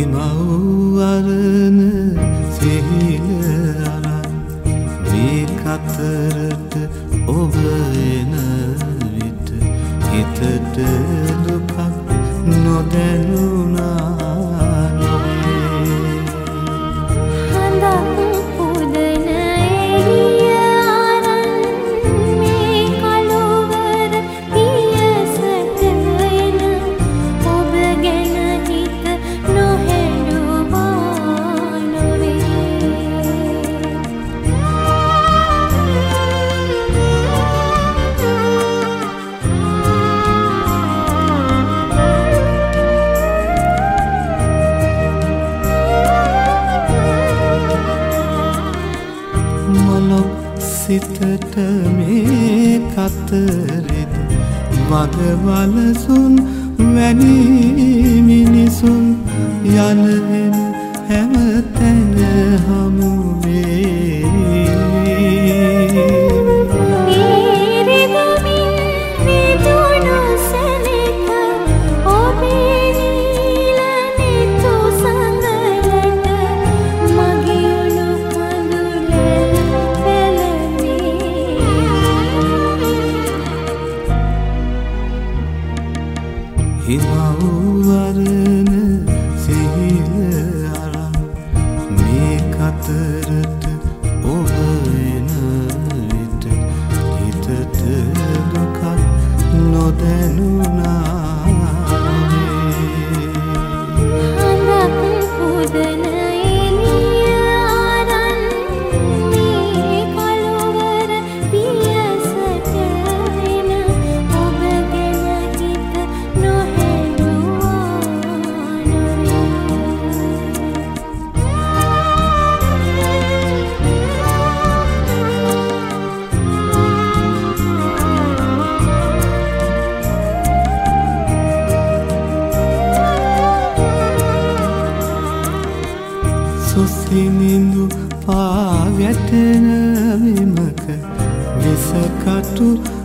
හිමව්වරණ සිහිල අරන් මේ කතරට ඔබ එන විට හිතට දුකක් නොදැනුණා සිතට මේ කතරෙද වගවලසුන් වැනි මිනිසුන් යන එන හැම තැන හමු හිමව්වරණ සිහිල අරන් මේ කතරට ඔබ එන විට හිතට දුකක් නොදැනුණා සුසිනිඳු පාවැටෙන විමක විසකටු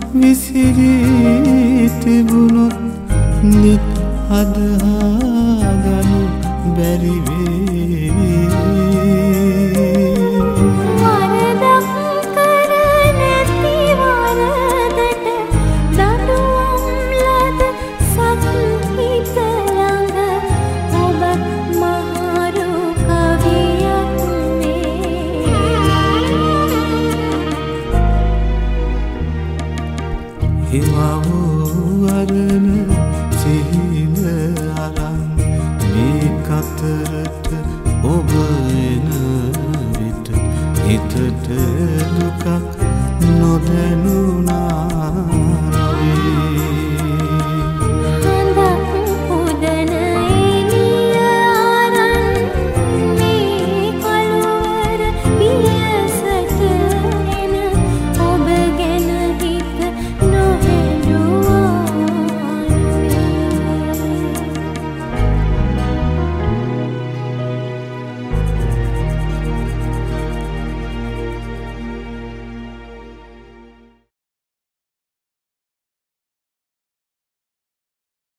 විසිරී තිබුණොත් නිත් අදහාගනු බැරිවේ හිමව්වරණ සිහිල අරන් මේ කතරට ඔබ එන විට හිතට දුකක් නොදැනුණා